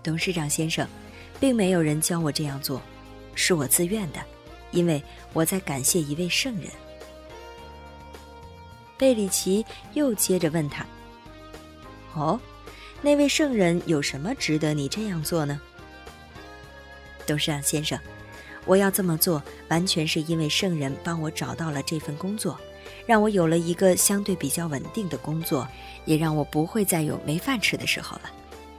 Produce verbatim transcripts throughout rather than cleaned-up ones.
董事长先生，并没有人教我这样做，是我自愿的，因为我在感谢一位圣人。贝里奇又接着问他，哦，那位圣人有什么值得你这样做呢？董事长先生，我要这么做完全是因为圣人帮我找到了这份工作，让我有了一个相对比较稳定的工作，也让我不会再有没饭吃的时候了。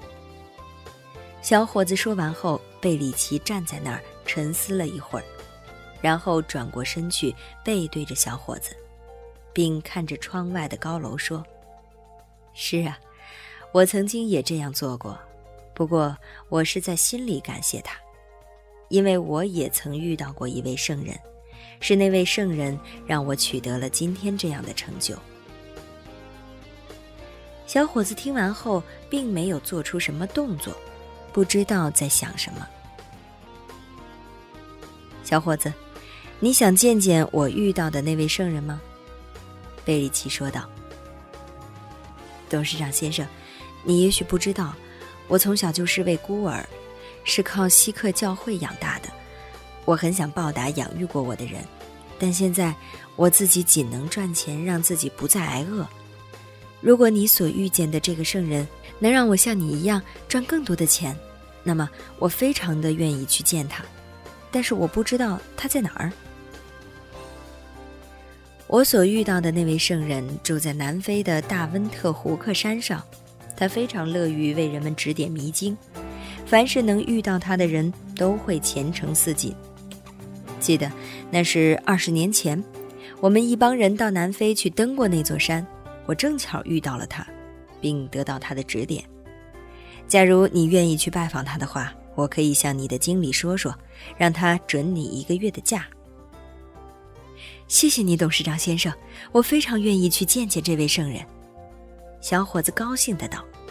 小伙子说完后，贝里奇站在那儿沉思了一会儿，然后转过身去，背对着小伙子，并看着窗外的高楼说，是啊，我曾经也这样做过，不过我是在心里感谢他，因为我也曾遇到过一位圣人，是那位圣人让我取得了今天这样的成就。小伙子听完后并没有做出什么动作，不知道在想什么。小伙子，你想见见我遇到的那位圣人吗？贝里奇说道。董事长先生，你也许不知道，我从小就是位孤儿，是靠锡克教会养大的。我很想报答养育过我的人，但现在我自己仅能赚钱，让自己不再挨饿。如果你所遇见的这个圣人能让我像你一样赚更多的钱，那么我非常的愿意去见他，但是我不知道他在哪儿。我所遇到的那位圣人住在南非的大温特胡克山上，他非常乐于为人们指点迷津，凡是能遇到他的人都会虔诚似锦。记得那是二十年前，我们一帮人到南非去登过那座山，我正巧遇到了他，并得到他的指点。假如你愿意去拜访他的话，我可以向你的经理说说，让他准你一个月的假。谢谢你，董事长先生，我非常愿意去见见这位圣人。小伙子高兴地道。